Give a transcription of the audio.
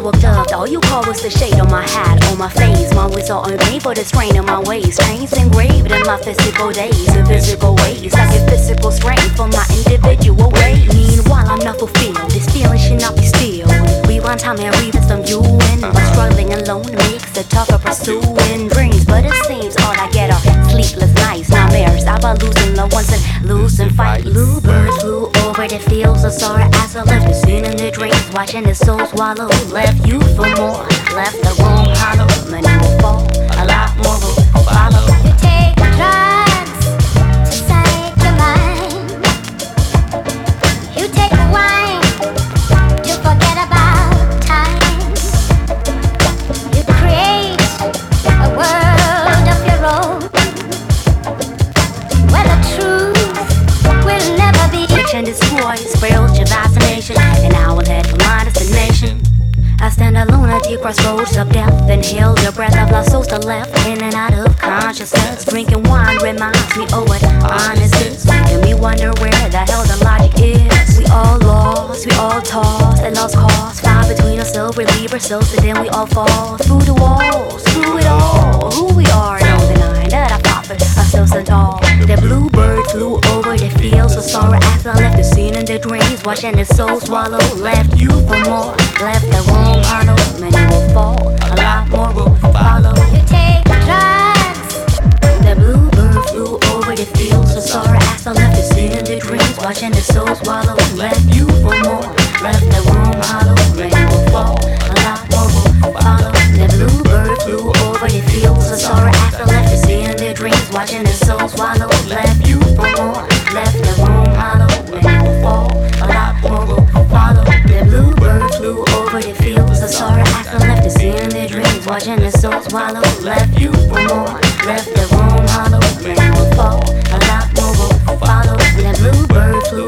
woke up, all you call was the shade on my hat, on my face. My whistle on pain for the strain on my waist. Chains engraved in my physical days, in physical ways. I get physical strength for my individual ways. Meanwhile, I'm not fulfilled. This feeling should not be still. Rewind time and revisit you and my struggling alone makes it tougher pursuing dreams. But it seems all I get are sleepless nights, nightmares about losing loved ones and losing fights. Bluebirds flew over the fields of sorrow as I left the scene in the dreams, watching the soul swallow. Left you for more, left the room hollow. Many will fall, a lot more will follow. You take drugs to save your mind. You take wine to forget about time. You create a world of your own where the truth will never be. Fiction destroys spiritual fascination, and I will head for my destination. I stand alone at the crossroads of death, inhale the breath of lost souls to left, in and out of consciousness. Drinking wine reminds me of what honest is, making me wonder where the hell the logic is. We all lost, we all tossed at lost cause, fight between ourselves, relieve ourselves, and then we all fall through the walls, through it all. Who we are, no denying that I fought for ourselves so tall. The bluebird flew over the fields of sorrow as I left the scene in the dreams, watching the soul swallow. Left you for more, left the room hollow. Many will fall, a lot more will follow. You take drugs. The bluebird flew over the fields of sorrow as I left the scene in the dreams, watching the soul swallow. Left you for more, left the room hollow. Many will fall, a lot more will follow. The bluebird flew over the fields of sorrow as I left the scene in the dreams, watching the soul swallow. Left you for more, left the room hollow. Many will fall, a lot more will follow. The bluebird flew over the fields of sorrow as I left the scene in the dreams, watching the soul swallow. Left you for more, left the room hollow. Many will fall, a lot more will follow. The bluebird flew